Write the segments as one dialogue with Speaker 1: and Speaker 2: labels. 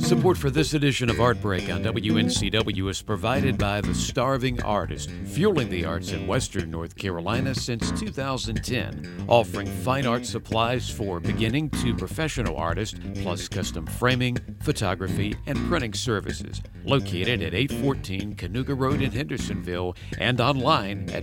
Speaker 1: Support for this edition of Art Break on WNCW is provided by The Starving Artist, fueling the arts in Western North Carolina since 2010, offering fine art supplies for beginning to professional artists, plus custom framing, photography, and printing services. Located at 814 Canoga Road in Hendersonville and online at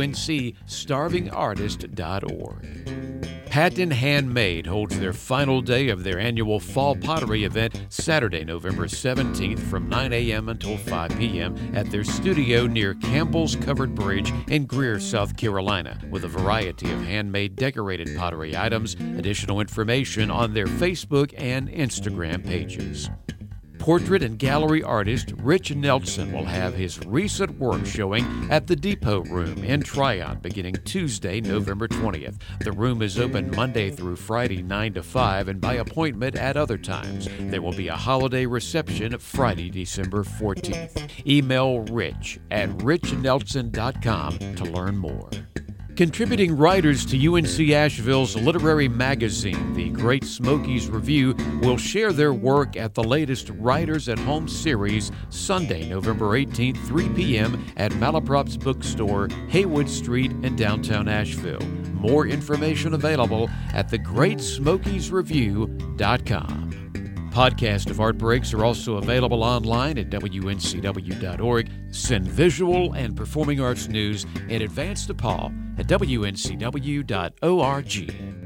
Speaker 1: WNCStarvingartist.org. Patton Handmade holds their final day of their annual Fall Pottery event Saturday, November 17th from 9 a.m. until 5 p.m. at their studio near Campbell's Covered Bridge in Greer, South Carolina, with a variety of handmade decorated pottery items. Additional information on their Facebook and Instagram pages. Portrait and gallery artist Rich Nelson will have his recent work showing at the Depot Room in Tryon beginning Tuesday, November 20th. The room is open Monday through Friday 9 to 5 and by appointment at other times. There will be a holiday reception Friday, December 14th. Email rich@richnelson.com to learn more. Contributing writers to UNC Asheville's literary magazine, the Great Smokies Review, will share their work at the latest Writers at Home series Sunday, November 18th, 3 p.m. at Malaprop's Bookstore, Haywood Street in downtown Asheville. More information available at thegreatsmokiesreview.com. Podcasts of Art Breaks are also available online at WNCW.org. Send visual and performing arts news in advance to Paul at WNCW.org.